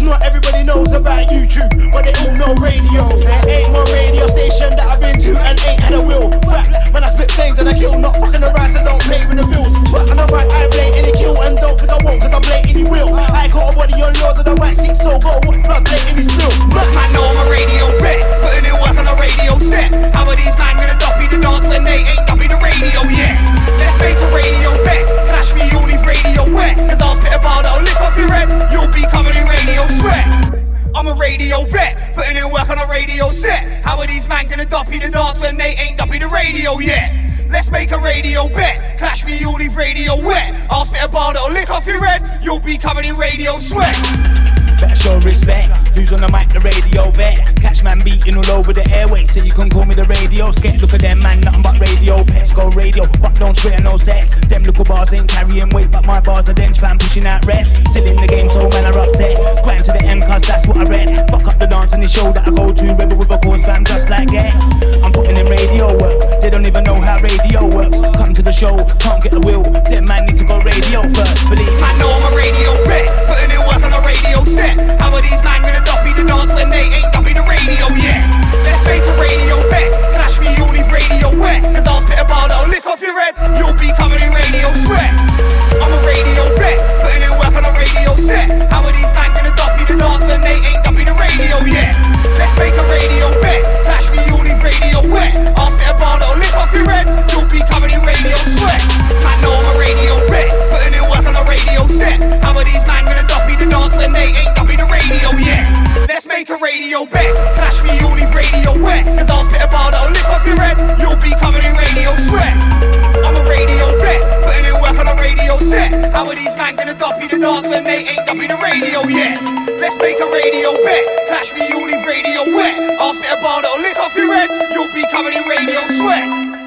Not everybody knows about YouTube, but they all know radio. Ain't one radio station that I've been to and ain't had a will. Fact, when I spit things and I kill, not fucking around, so don't play with the bills. But I know I blatantly kill and don't think I won't, cause I blatantly will. I ain't got a body on yours and I wax it, so go walk flood blatantly spill. Man know I'm a radio vet, putting in work on a radio set. How are these man gonna doppy the dance when they ain't doppy the radio yet? Let's make a radio bet, clash me, you'll leave radio wet. Cause I'll spit a bar that'll lick off your head, you'll be covered in radio sweat. I'm a radio vet, putting in work on a radio set. How are these man gonna doppy the dance when they ain't doppy the radio yet? Let's make a radio bet, clash me, you'll leave radio wet. I'll spit a bar that'll lick off your head, you'll be covered in radio sweat. Better show respect, who's on the mic, the radio vet. Catch man beating all over the airways, so you can call me the radio sketch. Look at them man, nothing but radio pets. Go radio, but don't swear no sex. Them little bars ain't carrying weight, but my bars are dense fam pushing out reps. Still in the game, so man are upset. Grind to the end, cause that's what I read. Fuck up the dance and the show that I go to. Rebel with a cause fam, just like X. I'm putting in radio work, they don't even know how radio works. Come to the show, can't get the will. Them man need to go radio first. Believe man know I'm a radio vet, putting in work on a radio set. How are these man gonna doppy the dance when they ain't doppy the radio yet? Let's make a radio bet, clash me, you'll leave radio wet. Cause I'll spit a bar that'll lick off your head, you'll be covered in radio sweat. I'm a radio vet, putting in work on a radio set. How are these man gonna doppy the dance when they ain't doppy the radio yet? Let's make a radio bet, clash me, you'll leave radio wet. I'll spit a bar that'll lick off your head, you'll be covered in radio sweat. Man know I'm a radio vet, putting in work on a radio set. How are these man gonna doppy the dance when they ain't doppy the radio yet? Let's make a radio bet, clash me, you'll leave radio wet. Cause I'll spit a bar that'll lick off your head, you'll be covered in radio sweat. I'm a radio vet, putting in work on a radio set. How are these man gonna doppy the dance when they ain't doppy the radio yet? Let's make a radio bet, clash me, you'll leave radio wet. I'll spit a bar that'll lick off your head, you'll be covered in radio sweat.